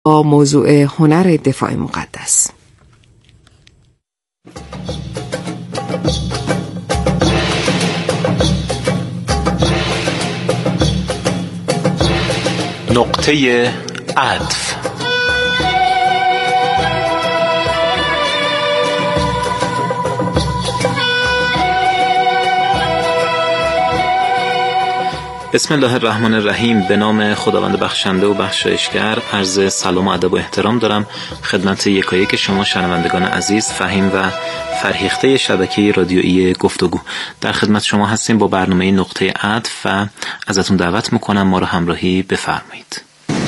با موضوع هنر دفاع مقدس. نقطه عطف. بسم الله الرحمن الرحیم. به نام خداوند بخشنده و بخشایشگر عرض سلام و ادب و احترام دارم خدمت یکایک شما شنوندگان عزیز، فهیم و فرهیخته شبکه رادیویی گفتگو. در خدمت شما هستیم با برنامه نقطه عطف و ازتون دعوت میکنم ما رو همراهی بفرمایید.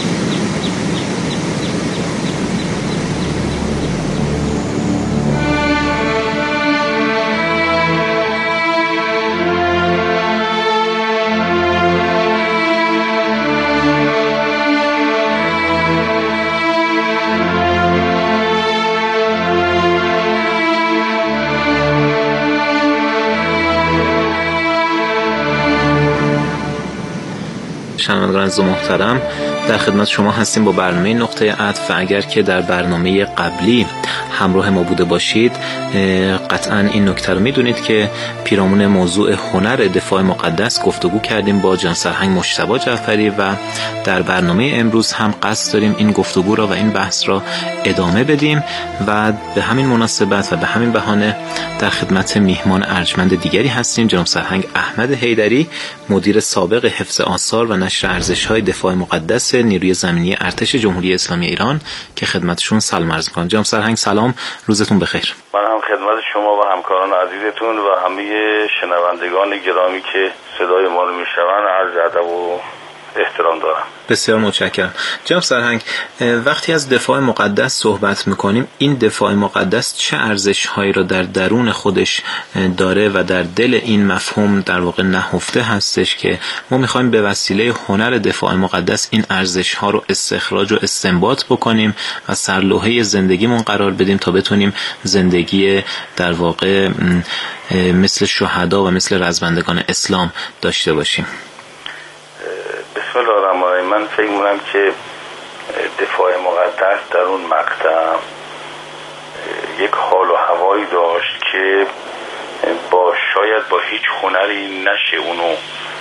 شنوندگان عزیز و محترم، در خدمت شما هستیم با برنامه نقطه عطف و اگر که در برنامه قبلی همراه ما بوده باشید قطعا این نکته رو میدونید که پیرامون موضوع هنر دفاع مقدس گفتگو کردیم با جان سرهنگ مجتبی جعفری و در برنامه امروز هم قصد داریم این گفتگو را و این بحث را ادامه بدیم و به همین مناسبت و به همین بهانه در خدمت میهمان ارجمند دیگری هستیم، جناب سرهنگ احمد حیدری، مدیر سابق حفظ آثار و نشر ارزش‌های دفاع مقدس نیروی زمینی ارتش جمهوری اسلامی ایران که خدمتشون سلام عرض می‌کنم. جناب سرهنگ سلام، روزتون بخیر. من هم خدمت شما و همکاران عزیزتون و همه شنوندگان گرامی که صدای ما رو میشنون عرض ادب و احترام دارم. بسیار متشکرم. جناب سرهنگ، وقتی از دفاع مقدس صحبت میکنیم، این دفاع مقدس چه ارزش‌هایی را در درون خودش داره و در دل این مفهوم در واقع نهفته هستش که ما میخوایم به وسیله هنر دفاع مقدس این ارزش‌ها رو استخراج و استنباط بکنیم و سرلوحه زندگیمون قرار بدیم تا بتونیم زندگی در واقع مثل شهدا و مثل رزمندگان اسلام داشته باشیم. بسم الله الرحمن الرحیم. من فکر می‌کنم که دفاع مقدس در اون مقطع یک حال و هوایی داشت که شاید با هیچ هنری نشه اونو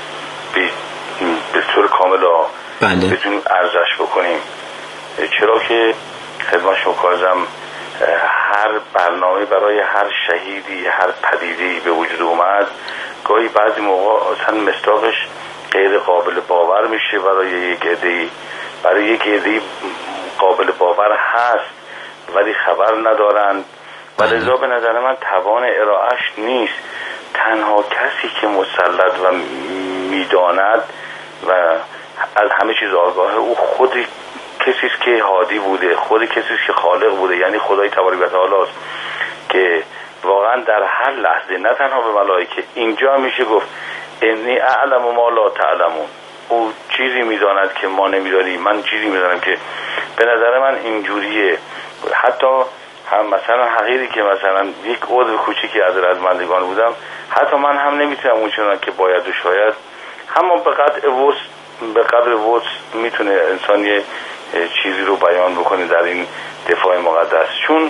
به طور کامل بتونیم ارزش بکنیم. چرا که خدمت شما کارزم هر برنامه برای هر شهیدی، هر پدیده‌ای به وجود اومد، گاهی بعضی موقع اصلا مصداقش غیر قابل باور میشه برای یک عده‌ای قابل باور هست ولی خبر ندارند و لذا به نظر من توان ارائهش نیست. تنها کسی که مسلط و میداند و از همه چیز آگاهه او خود کسی است که هادی بوده، خود کسی است که خالق بوده، یعنی خدای تبارک و تعالی است که واقعا در هر لحظه نه تنها به ملائکه، اینجا میشه گفت انی اعلم ما لا تعلمون، او چیزی میداند که ما نمیدانیم، من چیزی میدانم که به نظر من اینجوریه. حتی هم مثلا حقیری که مثلا یک عضو کوچیکی از رزمندگان بودم، حتی من هم نمیتونم اونچنان که باید و شاید، اما به قدر وسع میتونه انسان یه چیزی رو بیان بکنه در این دفاع مقدس. چون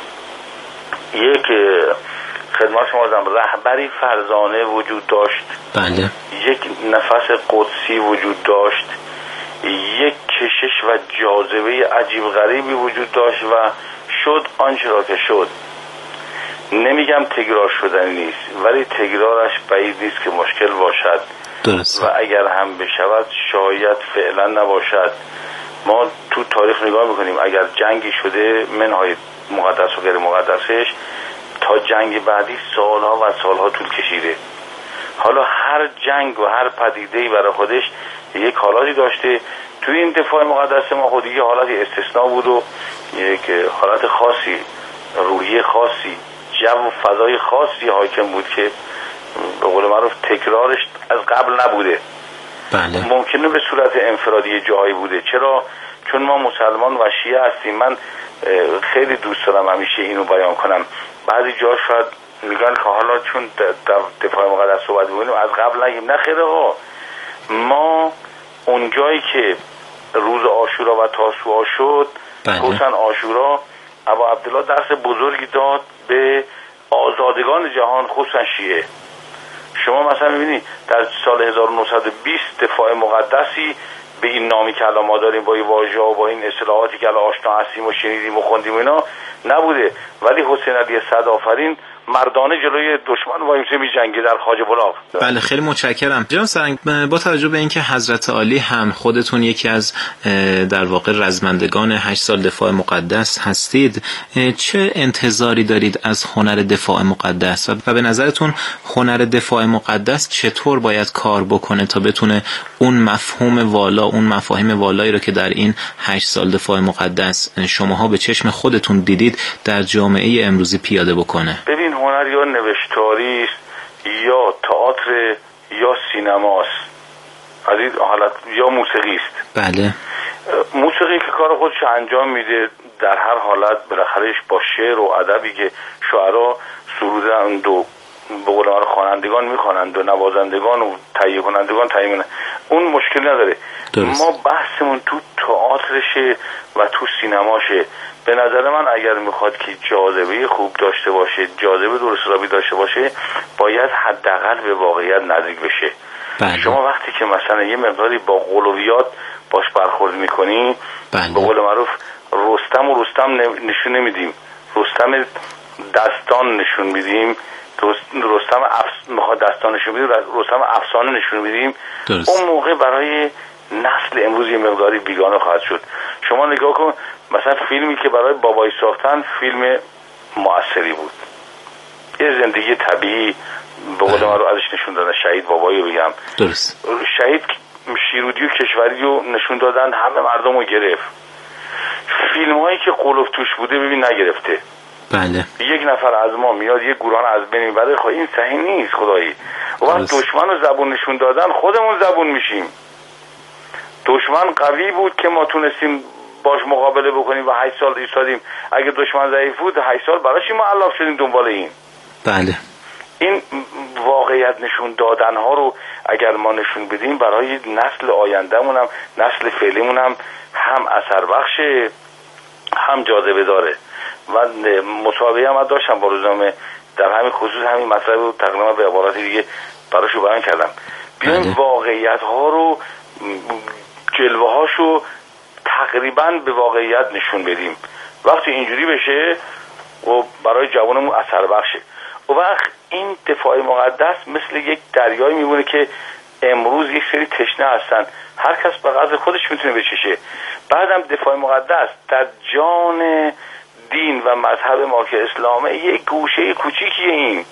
یک خدمت شما رهبری فرزانه وجود داشت، بله، یک نفس قدسی وجود داشت، یک کشش و جاذبه عجیب غریبی وجود داشت و شد آنچه را که شد. نمیگم تکرار شدنی نیست ولی تکرارش بعید نیست که مشکل باشد. درست. و اگر هم بشود شاید فعلا نباشد. ما تو تاریخ نگاه میکنیم اگر جنگی شده منهای مقدس و غیر مقدسش تا جنگ بعدی سالها و سالها طول کشیده. حالا هر جنگ و هر پدیده‌ای برای خودش یک حالاتی داشته. توی این دفاع مقدس ما خودی یه حالتی استثناء بود و یک حالت خاصی، روحیه خاصی، جو و فضای خاصی حاکم بود که به قول معروف تکرارش از قبل نبوده. بله. ممکنه به صورت انفرادی جایی بوده. چرا؟ چون ما مسلمان و شیعه هستیم. من خیلی دوست دارم همیشه اینو بیان کنم. بعضی جا شاید میگن که حالا چون در دفاع مقدس صحبت می‌کنیم از قبل نگیم. نه خیلی ها، ما اون جایی که روز عاشورا و تاسوعا شد خصوصا عاشورا ابا عبدالله درس بزرگی داد به آزادگان جهان، خصوصا شیعه. شما مثلا می‌بینید در سال 1920 دفاع مقدسی به این نامی که الان ما داریم با این واژه‌ها و با این اصطلاحاتی که الان آشنا هستیم و شنیدیم و خوندیم اینا نبوده، ولی حسین علی صدآفرین مردانه جلوی دشمن وایسه می‌جنگه در خواجه بلاغ. بله خیلی متشکرم جناب سرهنگ. با توجه به اینکه حضرت عالی هم خودتون یکی از در واقع رزمندگان 8 سال دفاع مقدس هستید، چه انتظاری دارید از هنر دفاع مقدس و به نظرتون هنر دفاع مقدس چطور باید کار بکنه تا بتونه اون مفهوم والا، اون مفاهیم والایی رو که در این 8 سال دفاع مقدس شماها به چشم خودتون دیدید در جامعه امروزی پیاده بکنه؟ ببین هنر یا نوشتاری است یا تئاتر یا سینماست، از این حالت یا موسیقی است. بله. موسیقی که کار خودش انجام میده در هر حالت، بالاخره با شعر و ادبی که شاعرها سرودند و به قول ما خوانندگان میخوانند و نوازندگان و تهیه کنندگان تهیه میکنند، اون مشکلی نداره. درست. ما بحثمون تو تئاترشه و تو سینماشه. به نظر من اگر میخواد که جاذبه خوب داشته باشه، جاذبه درست حسابی داشته باشه، باید حداقل به واقعیت نزدیک بشه. بله. شما وقتی که مثلا یه مقداری با قلویات باش برخورد میکنی، بله. به قول معروف رستم نشون نمیدیم، رستم دستان نشون میدیم، رستم میخواد دستان نشون میدیم، رستم افسانه نشون میدیم. درست. اون موقع برای نسل امروز یه مقداری بیگانه خواهد شد. شما نگاه کن مثلا فیلمی که برای بابایی ساختن فیلم مؤثری بود، یه زندگی طبیعی به قول من رو ازش نشون دادن. شهید بابایی رو بگم، درست. شهید شیرودی و کشوری رو نشون دادن، همه مردم رو گرفت. فیلم هایی که قلوف توش بوده ببین نگرفته. بله. یک نفر از ما میاد یک گروه از بین میبره، خب این صحیح نیست خدایی. و وقت دشمن رو زبون نشون دادن خودمون زبون میشیم. دشمن قوی بود که ما تونستیم باش مقابله بکنیم و 8 سال ایستادیم. اگه دشمن ضعیف بود 8 سال برای چی ما علاف شدیم دنبال این؟ بله. این واقعیت نشون دادن ها رو اگر ما نشون بدیم برای نسل آیندهمون هم نسل فعلیمون هم اثر بخشه، هم جاذبه داره. و مصاحبه هم داشتم با روزنامه در همین خصوص، همین مطلب رو تقریبا به عبارات دیگه براشو بیان کردم. بیایم واقعیت ها رو، جلوه هاشو تقریبا به واقعیت نشون بدیم. وقتی اینجوری بشه و برای جوانمون اثر بخشه، و وقت این دفاع مقدس مثل یک دریایی میمونه که امروز یک سری تشنه هستن، هر کس به قدر خودش میتونه بچشه. بعدم دفاع مقدس در جان دین و مذهب ما که اسلامه یک گوشه کوچیکیه. این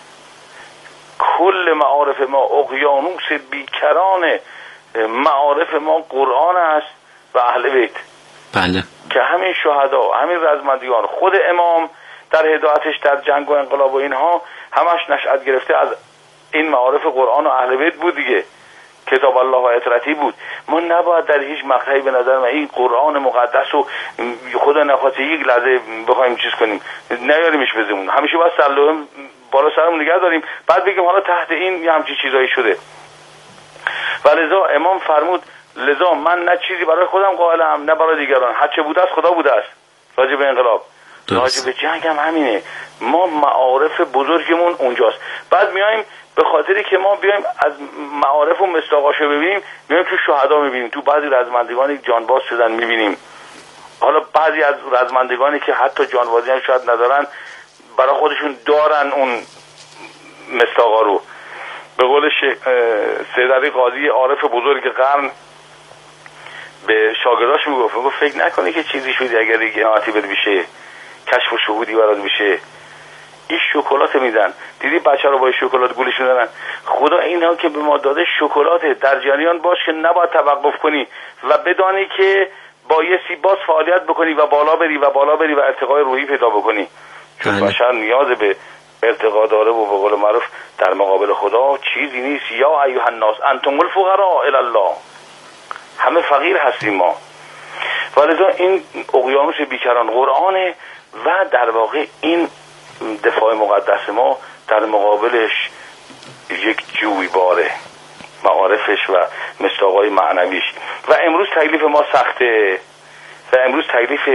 کل معارف ما اقیانوس بیکران معارف ما قرآن است و اهل بیت. بله. که همین شهدا، همین رزمندگان، خود امام در هدایتش در جنگ و انقلاب و اینها همش نشأت گرفته از این معارف قرآن و اهل بیت بود دیگه. کتاب الله و اطرتی بود. ما نباید در هیچ مقطعی به نظر من این قرآن مقدس رو خدا نخواسته یک لحظه بخوایم چیز کنیم نیاریمش بزمون، همیشه باید سلوه بالا سرمون نگه داریم، بعد بگیم حالا تحت این یه همچین چیزایی شده. و لذا امام فرمود لذا من نه چیزی برای خودم قائلم نه برای دیگران، هرچه بوده است خدا بوده است. راجع به انقلاب، راجع به جنگ هم همینه. ما معارف بزرگمون اونجاست. بعد میایم به خاطری که ما بیایم از معارف و مصداقاشو ببینیم، میایم تو شهدا میبینیم، تو بعضی رزمندگانی جانباز شدن میبینیم. حالا بعضی از رزمندگانی که حتی جانبازی هم شاید ندارن برای خودشون دارن اون مصداقا رو. به قول سید علی قاضی عارف بزرگ قرن به شاگرداش میگفت فکر نکنی که چیزی شدی اگر یک قناعتی بد بشه، کشف و شهودی برات بشه. این شکلات میدن، دیدی بچه رو با شکلات گولش میدن. خدا اینا که به ما داده شکلات، در جریان باش که نباید توقف کنی و بدانی که بایستی باز فعالیت بکنی و بالا بری و ارتقای روحی پیدا بکنی. چون بشر نیاز به ارتقا داره و به قول معروف در مقابل خدا چیزی نیست. یا ایها الناس انتم الفقراء الی الله، همه فقیر هستیم ما. ولذا این اقیانوس بیکران قرآنه و در واقع این دفاع مقدس ما در مقابلش یک جویباره معارفش و مصداقای معنویش. و امروز تکلیف ما سخته، و امروز تکلیف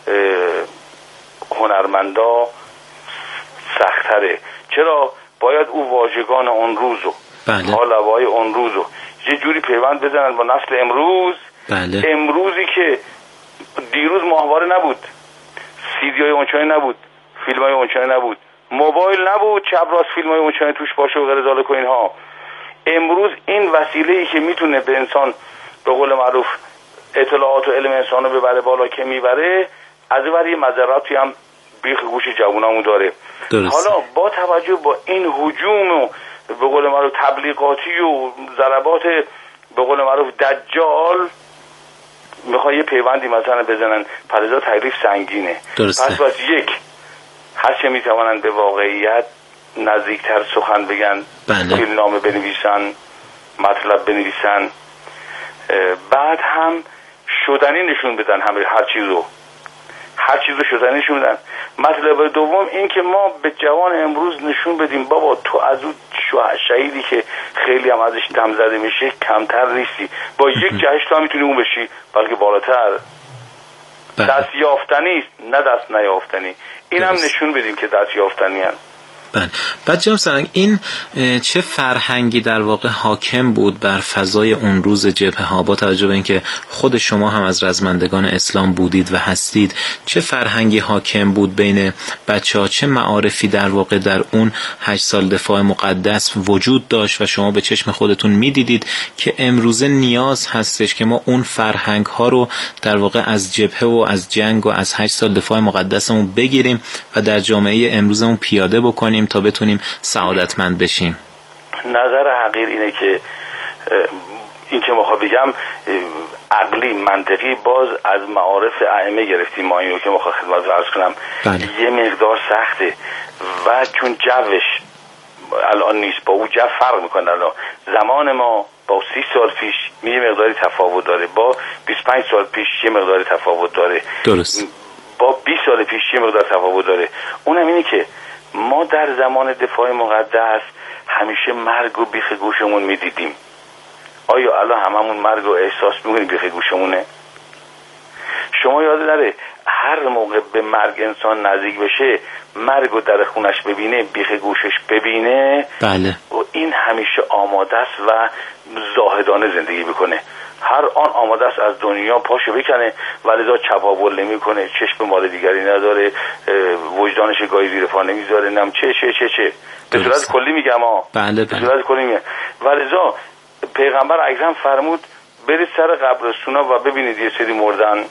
هنرمندا سخت‌تره. چرا؟ باید او واژگان اون روزو حالوای اون روزو یه جوری پیوند بزنن با نسل امروز. امروزی که دیروز ماهواره نبود، سیدیای اونچنانی نبود، فیلمای اونچنانی نبود، موبایل نبود چپ راست فیلمای اونچنانی توش باشه و غیر ذالک و اینها. امروز این وسیله‌ای که میتونه به انسان به قول معروف اطلاعات و علم انسانو ببره بالا که میبره، از اون یه مضراتی هم بیخ گوش جوونامون داره. حالا با توجه با این هجوم و به قول معروف تبلیغاتی و ضربات به قول معروف دجال، میخوای یه پیوندی مثلا بزنن، پرزا تکلیف سنگینه. پس یک هر چه میتوانن به واقعیت نزدیکتر سخن بگن، فیلمنامه بنویسن، مطلب بنویسن، بعد هم شدنی نشون بدن، هر چیز رو شدنی نشون بدن. مطلب دوم این که ما به جوان امروز نشون بدیم بابا تو از اون شهیدی که خیلی هم ازش دم زده میشه کمتر نیستی، با یک جهش تا میتونی اون بشی، بلکه بالاتر. دست یافتنی است نه دست نیافتنی. این هم نشون بدیم که دست یافتنی هم. بعد جناب سرهنگ، این چه فرهنگی در واقع حاکم بود بر فضای اون روز جبهه ها، با توجه به اینکه خود شما هم از رزمندگان اسلام بودید و هستید، چه فرهنگی حاکم بود بین بچه‌ها، چه معارفی در واقع در اون 8 سال دفاع مقدس وجود داشت و شما به چشم خودتون میدیدید که امروزه نیاز هستش که ما اون فرهنگ ها رو در واقع از جبهه و از جنگ و از 8 سال دفاع مقدسمون بگیریم و در جامعه امروزمون پیاده بکنیم تا بتونیم سعادتمند بشیم؟ نظر حقیر اینه که این که میخوام بگم عقلی منطقی باز از معارف ائمه گرفتیم ما، اینو که میخوام خدمت عرض کنم. یه مقدار سخته و چون جوش الان نیست، با اون جو فرق میکنه. الان زمان ما با 30 سال پیش یه مقداری تفاوت داره، با 25 سال پیش یه مقداری تفاوت داره، درست، با 20 سال پیش یه مقدار تفاوت داره. اونم اینه که ما در زمان دفاع مقدس همیشه مرگ و بیخ گوشمون میدیدیم. آیا الان هممون مرگ و احساس میکنیم بیخ گوشمونه؟ شما یاد نره هر موقع به مرگ انسان نزدیک بشه، مرگ و در خونش ببینه، بیخ گوشش ببینه، بله، و این همیشه آماده است و زاهدانه زندگی بکنه. هر آن آماده است از دنیا پاشو بکنه، ولذا چپاول نمیکنه، چشم مال دیگری نداره، وجدانش گاهی زیر پا نمیذاره، نم چه به صورت کلی میگم بله. به صورت کلی میگم. ولذا پیغمبر اکرم فرمود برید سر قبرستونا و ببینید یه سری مردن،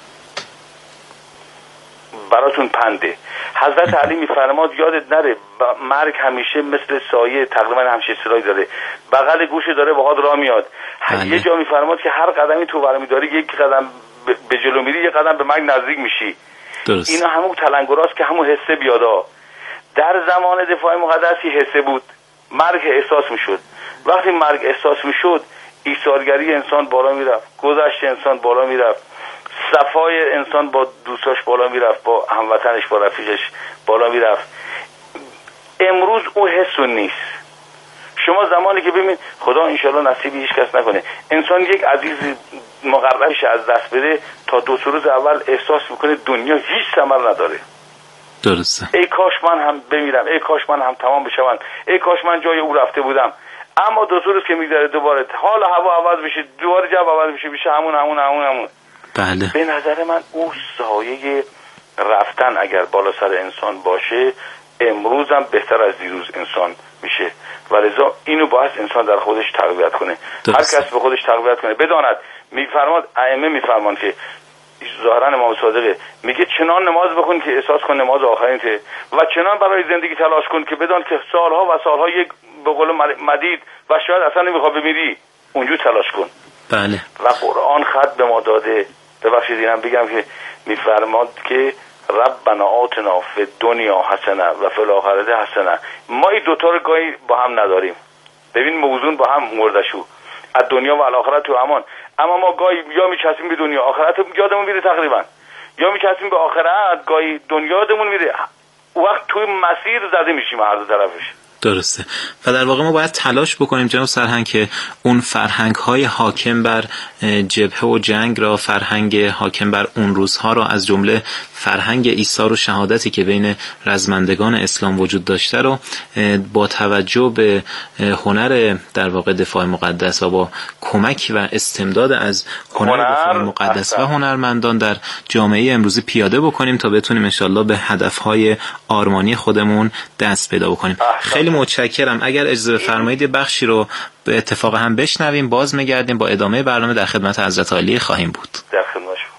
براتون پنده. حضرت علی میفرماد یادت نره مرگ همیشه مثل سایه، تقریبا همشه سرای داره، بغل گوش داره باهات راه میاد. یه جا میفرماد که هر قدمی تو برمی داری یک قدم به جلو میری، یک قدم به مرگ نزدیک میشی. درست. اینا همون تلنگراست که همون حسه بیادا. در زمان دفاع مقدسی حسه بود، مرگ احساس میشد. وقتی مرگ احساس میشد، ایثارگری انسان بالا میرفت، گذشت انسان بالا میرفت، صفای انسان با دوستاش بالا میرفت، با هموطنش، با رفیقش بالا میرفت. امروز او حسون نیست. شما زمانی که ببین، خدا انشالله نصیبی هیچ کس نکنه، انسان یک عزیز مقربش از دست بده، تا 2 روز اول احساس میکنه دنیا هیچ ثمر نداره. درسته. ای کاش من هم بمیرم، ای کاش من هم تمام بشم، ای کاش من جای او رفته بودم. اما 2 روز که میگذره دوباره حال هوا عوض بشه، دوباره جو عوض بشه همون. بله. به نظر من او سایه رفتن اگر بالا سر انسان باشه، امروز هم بهتر از دیروز انسان میشه. ولذا اینو باید انسان در خودش تقویت کنه. هر کس به خودش تقویت کنه، بداند میفرماد ائمه میفرمان که ظاهرا امام صادق میگه چنان نماز بخون که احساس کن نماز آخرین ته، و چنان برای زندگی تلاش کن که بدان که سالها و سالها یک به قول مدید و شاید اصلا نمیخواد بمیری، اونجور تلاش کن. بله. و قرآن خط به ما داده. ببخشید اینم بگم که میفرماد که ربنا آتنا فی الدنیا حسنه و فی الاخره حسنه. ما این دوتا رو گاهی با هم نداریم. ببین موزون با هم مردشو از دنیا و الاخرت تو امان. اما ما گاهی یا میچسبیم به دنیا، آخرت یادمون میره تقریبا، یا میچسبیم به آخرت، گاهی دنیا یادمون میره. وقت توی مسیر زده میشیم هر دو طرفش. درسته. و در واقع ما باید تلاش بکنیم جناب سرهنگ که اون فرهنگ های حاکم بر جبهه و جنگ را، فرهنگ حاکم بر اون روزها را، از جمله فرهنگ ایثار و شهادتی که بین رزمندگان اسلام وجود داشته رو با توجه به هنر در واقع دفاع مقدس و با کمک و استمداد از هنر دفاع مقدس و هنرمندان در جامعه امروزی پیاده بکنیم تا بتونیم انشالله به هدفهای آرمانی خودمون دست پیدا بکنیم. خیلی متشکرم. اگر اجازه بفرمایید بخشی رو به اتفاق هم بشنویم، باز میگردیم با ادامه برنامه در خدمت حضرت عالی خواهیم بود. در خدمت شما.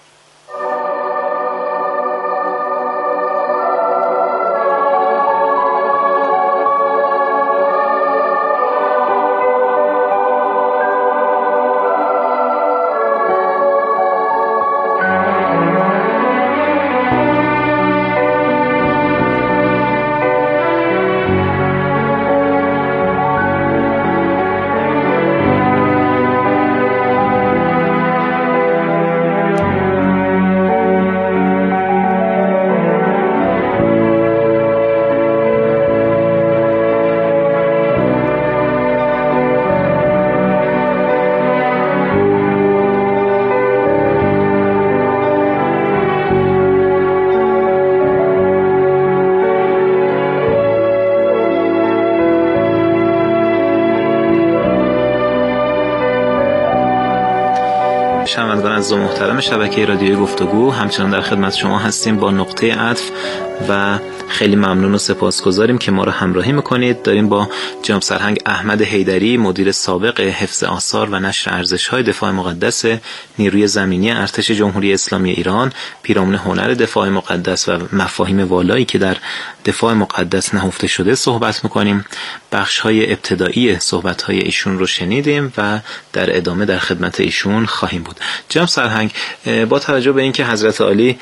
شنوندگان عزیز و محترم شبکه رادیویی گفتگو، همچنان در خدمت شما هستیم با نقطه عطف و خیلی ممنون و سپاسگزاریم که ما رو همراهی میکنید. داریم با جناب سرهنگ احمد حیدری، مدیر سابق حفظ آثار و نشر ارزش‌های دفاع مقدس نیروی زمینی ارتش جمهوری اسلامی ایران، پیرامون هنر دفاع مقدس و مفاهیم والایی که در دفاع مقدس نهفته شده صحبت میکنیم. بخش‌های ابتدایی صحبت‌های ایشون رو شنیدیم و در ادامه در خدمت ایشون خواهیم بود. جناب سرهنگ، با توجه به اینکه حضرت عالی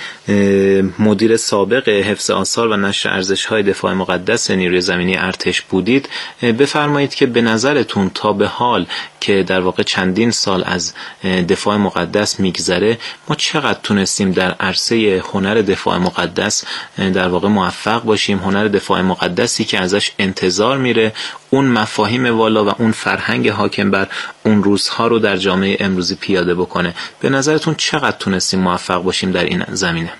مدیر سابق حفظ آثار و نشر ارزش‌های دفاع مقدس نیروی زمینی ارتش بودید، بفرمایید که به نظرتون تا به حال که در واقع چندین سال از دفاع مقدس میگذره، ما چقدر تونستیم در عرصه هنر دفاع مقدس در واقع موفق باشیم؟ هنر دفاع مقدسی که ازش انتظار میره اون مفاهیم والا و اون فرهنگ حاکم بر اون روزها رو در جامعه امروزی پیاده بکنه. به نظرتون چقدر تونستیم موفق باشیم در این زمینه؟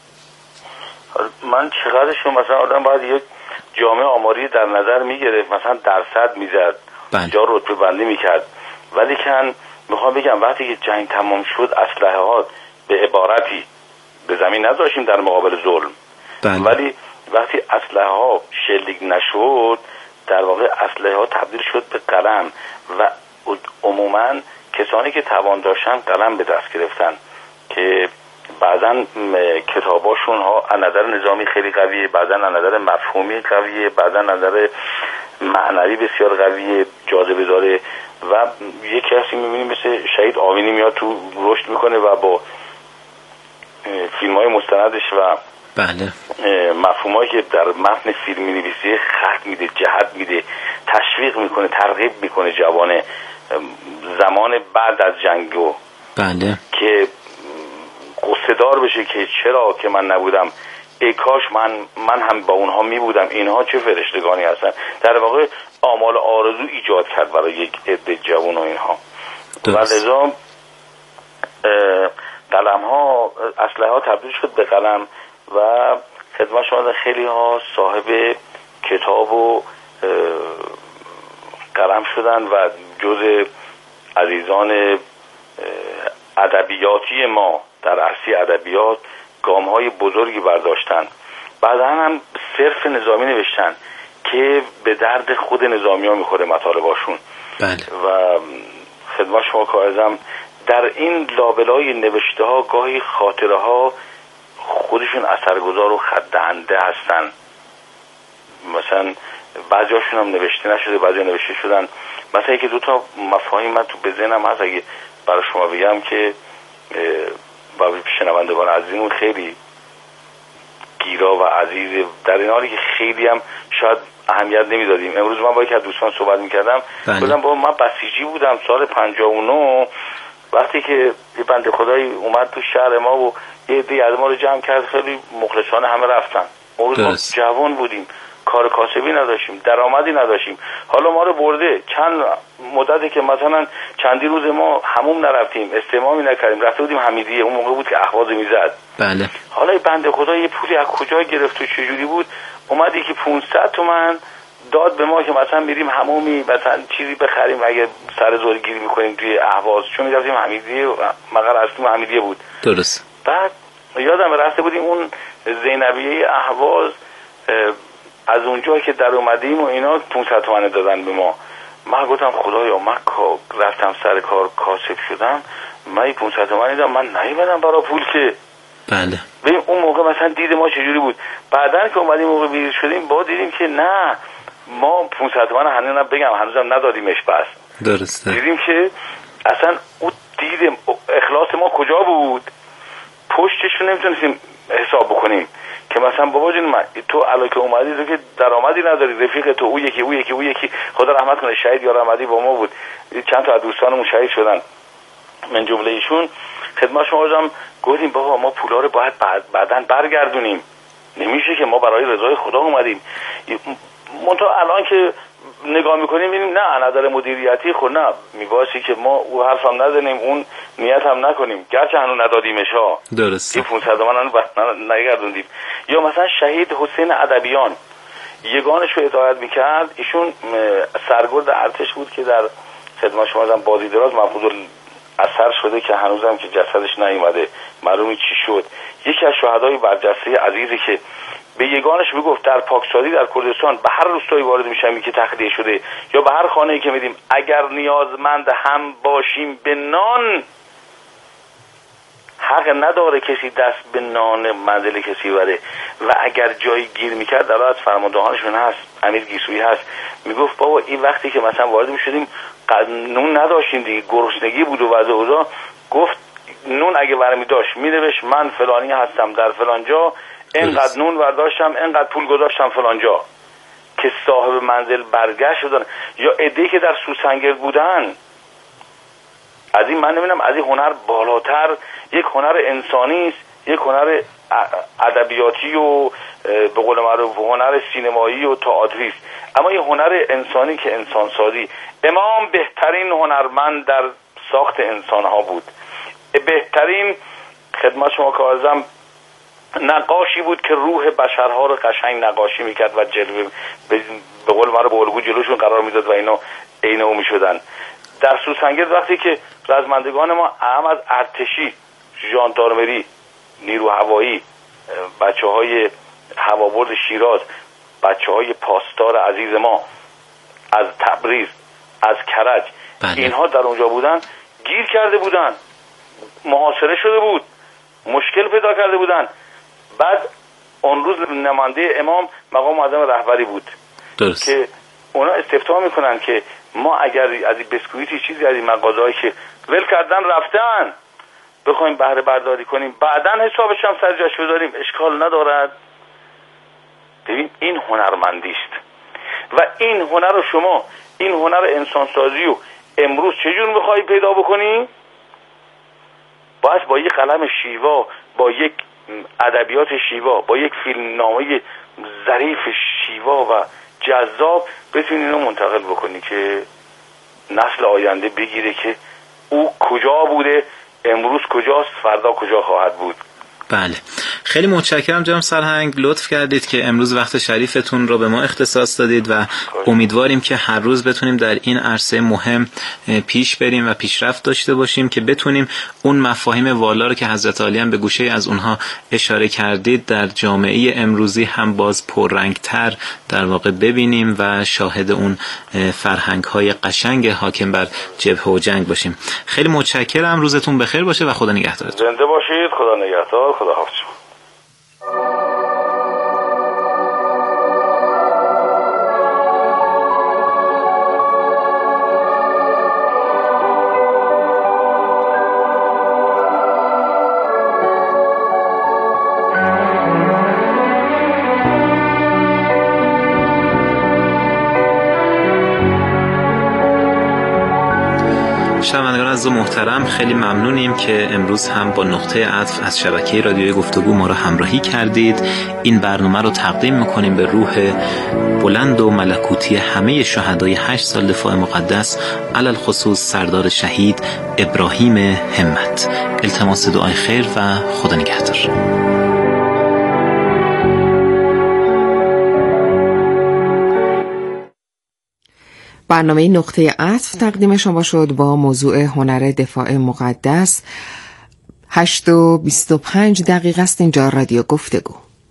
من چقدرشون مثلا آدم باید یک جامعه آماری در نظر میگرفت، مثلا درصد میزد، جا رتبه بندی میکرد، ولی که میخوام بگم وقتی که جنگ تمام شد اسلحه ها به عبارتی به زمین نذاشتیم در مقابل ظلم. ولی وقتی اسلحه ها شلیک نشد، در واقع اسلحه ها تبدیل شد به قلم و عموما کسانی که توان داشتن قلم به دست گرفتن که بعضا کتاباشون ها از نظر نظامی خیلی قویه، بعضا از نظر مفهومی قویه، بعضا از نظر معنوی بسیار قویه، جاذبه داره و یک کسی میبینیم مثل شهید آوینی میاد تو رشد میکنه و با فیلم های مستندش و بله مفهومایی که در متن فیلم می‌نویسه خط میده، جهت میده، تشویق میکنه، ترغیب میکنه جوانه زمان بعد از جنگو، بله، که قصه‌دار بشه که چرا که من نبودم، ای کاش من هم با اونها می بودم، اینها چه فرشتگانی هستن. در واقع آمال آرزو ایجاد کرد برای یک عده جوان و اینها. و لذا قلم ها، اسلحه ها تبدیل شد به قلم و خدمت شما خیلی ها صاحب کتاب و قلم شدن و جز عزیزان ادبیاتی ما در عرصه ادبیات گام‌های بزرگی برداشتن. بعدا هم صرف نظامی نوشتن که به درد خود نظامی ها میخوره مطالباشون. بله. و خدمت شما کارزم در این لابلای نوشته ها گاهی خاطره ها خودشون اثرگذار و خط دهنده هستن. مثلا بعضی هاشون هم نوشته نشده، بعضی نوشته شدن. مثلا یکی دو تا مفاهیم من تو به ذهنم هست اگه برای شما بگم که برای شنوندگان عزیزمون خیلی گیرا و عزیز، در این حالی که خیلی هم شاید اهمیت نمیدادیم. امروز من با یکی از دوستان صحبت میکردم، گفتم با من بسیجی بودم سال 59 وقتی که یه بنده خدایی اومد تو شهر ما و یه عده از ما رو جمع کرد، خیلی مخلصانه همه رفتن. امروز ما جوان بودیم، کار کاسبی نداشتیم، درآمدی نداشتیم. حالا ما رو برده چند مدتی که مثلا چندی روز ما حموم نرفتیم، استحمامی نکردیم، رفته بودیم حمیدیه، اون موقع بود که اهواز میزد. بله. حالا این بنده خدا یه پولی از کجا گرفت و چجوری بود، اومد یکی 500 تومن داد به ما که مثلا میریم حمومی مثلا چیزی بخریم اگه سر زور گیری میکنیم توی اهواز، چون میرفتیم حمیدیه، مقر اصلی حمیدیه بود. درست. بعد یادم رفته بودیم اون زینبیه اهواز، از اونجا که در اومدیم و اینا 500 تومن دادن به ما. من گفتم خدایا من رفتم سر کار کاسب شدم، من 500 تومن دیدم، من نیومدم برای پول که. بله. ببین اون موقع مثلا دید ما چجوری بود. بعدن که اومدیم موقع بیرون شدیم با دیدیم که نه، ما 500 تومن هنوزم ندادیمش. بس درسته. دیدیم که اصلا اون دید اخلاص ما کجا بود، پشتش رو نمیتونستیم حساب بکنیم که مثلا بابا جون تو علاکه اومدی تو که درآمدی نداری، رفیق تو او یکی خدا رحمت کنه شهید یار احمدی با ما بود، چند تا از دوستانمون شهید شدن من جمله ایشون. خدمت شما هم گفتیم بابا ما پولا رو باید بعداً برگردونیم، نمیشه که ما برای رضای خدا اومدیم. منتها الان که نگاه میکنیم میبینیم نه نداره مدیریتی، خود نه میباسی که ما او حرف هم نزنیم، اون نیت هم نکنیم، گرچه هنو ندادیمش ها. درسته. 500 من نگردوندیم. یا مثلا شهید حسین ادبیان یگانش رو هدایت میکرد، ایشون سرگرد ارتش بود که در خدمت شما هم بازی دراز مفقود اثر شده که هنوزم که جسدش نیومده معلومی چی شد. یکی از شهدای برجسته عزیزی که به یگانش میگفت در پاکسازی در کردستان به هر روستایی وارد میشم که تخلیه شده یا به هر خانه‌ای که میدیم اگر نیازمند هم باشیم به نان، حق نداره کسی دست به نان منزل کسی بره. و اگر جایی گیر میکرد در از فرماندهانشون هست، امیر گیسویی هست، میگفت بابا این وقتی که مثلا وارد میشدیم نون نداشتیم دیگه، گرسنگی بود و وضع اوضاع، گفت نون اگه برمی داشت مینوشت من فلانی هستم در فلان جا، اینقدر نون برداشتم، اینقدر پول گذاشتم فلان جا، که صاحب منزل برگشت شدن. یا عده‌ای که در سوسنگر بودن، از این من نمیدونم از این هنر بالاتر یک هنر انسانی است، یک هنر ادبیاتی و به قول معروف هنر سینمایی و تئاتری است، اما این هنر انسانی که انسان سازی. امام بهترین هنرمند در ساخت انسان ها بود، بهترین خدمت شما که عرضم نقاشی بود که روح بشرها رو قشنگ نقاشی میکرد و جلوه به قول معروف به الگو جلوشون قرار میداد و اینا عین او میشدن. در سوسنگر وقتی که رزمندگان ما اهم از ارتشی، ژاندارمری، نیرو هوایی، بچه‌های هوابرد شیراز، بچه‌های پاسدار عزیز ما از تبریز، از کرج، اینها در اونجا بودن، گیر کرده بودن، محاصره شده بود، مشکل پیدا کرده بودن. بعد اون روز نماینده امام مقام معظم رهبری بود. درست. که اونا استفتاح میکنن که ما اگر از این بسکویتی چیزی از این مغازه‌ای که ول کردن رفتن بخوایم بهره برداری کنیم بعداً حسابش هم سر جاش بذاریم اشکال ندارد. ببین این هنرمندی است و این هنر رو شما، این هنر انسانسازی رو امروز چجور میخوایی پیدا بکنی؟ باید با یک قلم شیوا، با یک ادبیات شیوا، با یک فیلمنامه ظریف شیوا و جذاب بتونی اینو منتقل بکنی که نسل آینده بگیره که او کجا بوده، امروز کجاست، فردا کجا خواهد بود. بله، خیلی متشکرم جناب سرهنگ، لطف کردید که امروز وقت شریفتون رو به ما اختصاص دادید و امیدواریم که هر روز بتونیم در این عرصه مهم پیش بریم و پیشرفت داشته باشیم که بتونیم اون مفاهیم والا رو که حضرت عالی هم به گوشه از اونها اشاره کردید در جامعه امروزی هم باز پررنگتر در واقع ببینیم و شاهد اون فرهنگ‌های قشنگ حاکم بر جبهه و جنگ باشیم. خیلی متشکرم، روزتون بخیر باشه و خدا نگهدارتون. زنده باشید، خدا نگهدار، خدا حافظ. شنوندگان عزیز و محترم، خیلی ممنونیم که امروز هم با نقطه عطف از شبکه رادیوی گفتگو ما را همراهی کردید. این برنامه رو تقدیم میکنیم به روح بلند و ملکوتی همه شهدای 8 سال دفاع مقدس، علل خصوص سردار شهید ابراهیم همت. التماس دعای خیر و خدا نگهدار. برنامه نقطه عطف تقدیم شما شد با موضوع هنر دفاع مقدس. 8:25 است اینجا رادیو گفتگو.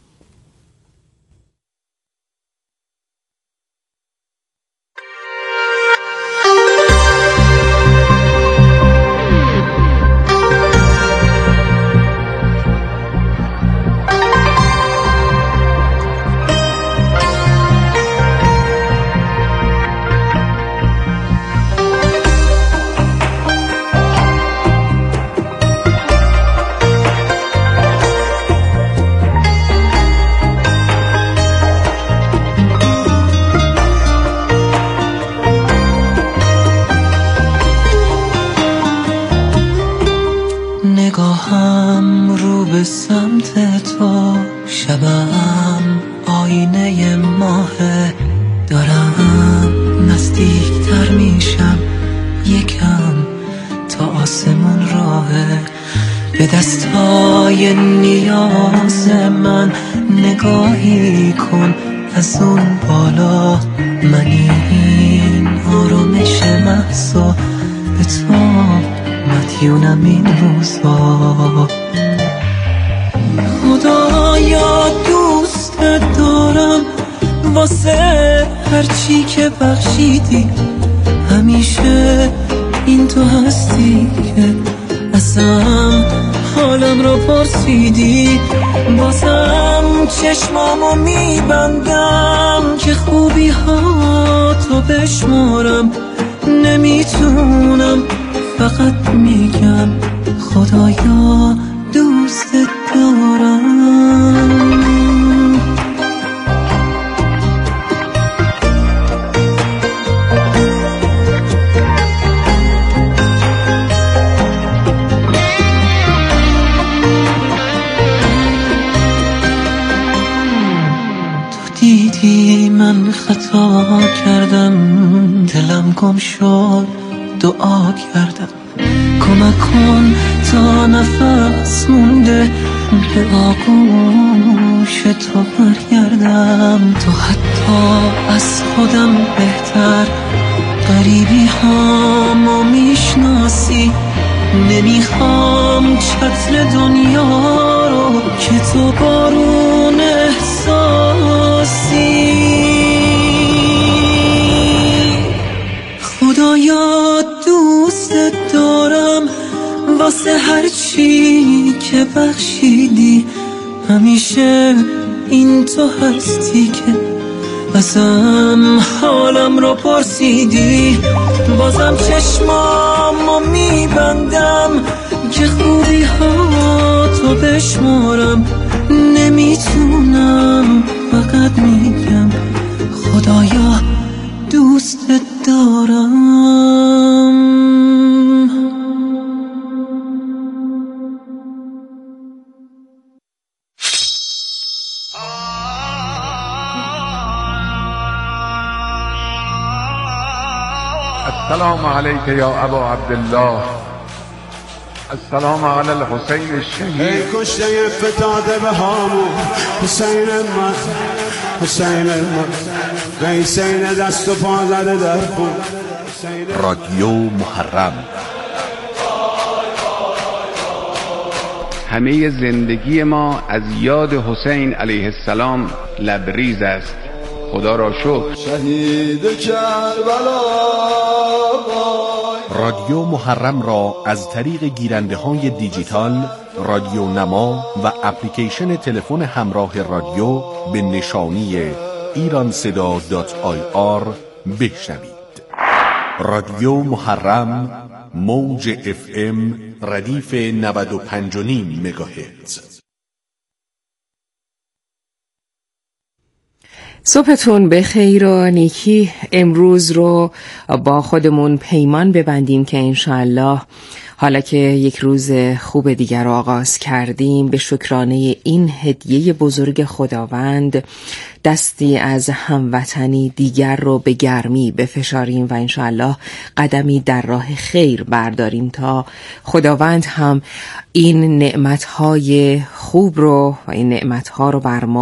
نگاهم رو به سمت تو، شبم آینه ماهه، دارم نزدیکتر میشم یکم تا آسمون راهه. به دستای نیاز من نگاهی کن از اون بالا، من این آرامش محضا به تو مدیونم این روزا. خدایا دوست دارم واسه هرچی که بخشیدی، همیشه این تو هستی که ازم حالم رو پرسیدی. بازم چشمامو میبندم که خوبی ها تو بشمارم، نمیتونم فقط میگم خدایا دوست دارم. تو دیدی من خطا کردم، دلم گم شد دعا کردم، کمک کن تا نفس مونده به آغوش تو برگردم. تو حتی از خودم بهتر غریبی هامو میشناسی، نمیخوام چتر دنیا رو که تو بارون احساسی. خدایا دوست دارم واسه هرچی که بخشیدی، همیشه این تو هستی که ازم حالم رو پرسیدی. بازم چشمامو میبندم که خوبی ها تو بشمارم، نمیتونم فقط میگم خدایا دوست دارم. السلام علیک یا ابا عبدالله، السلام علی الحسین الشهید. ای کشته فتاده به هامون حسین من، حسین من، قیسین دست و پا زده در خون. رادیو محرم. همه زندگی ما از یاد حسین علیه السلام لبریز است. خدا را شکر. شهید کربلا. رادیو محرم را از طریق گیرنده های دیجیتال، رادیو نما و اپلیکیشن تلفن همراه رادیو به نشانی ایرانصدا.ir بشنوید. رادیو محرم، موج FM ردیف 95.5 مگاهرتز. صبحتون به خیر و نیکی. امروز رو با خودمون پیمان ببندیم که انشاءالله حالا که یک روز خوب دیگر رو آغاز کردیم به شکرانه این هدیه بزرگ خداوند دستی از هموطنی دیگر رو به گرمی بفشاریم و انشاءالله قدمی در راه خیر برداریم تا خداوند هم این نعمتهای خوب رو و این نعمتها رو بر ما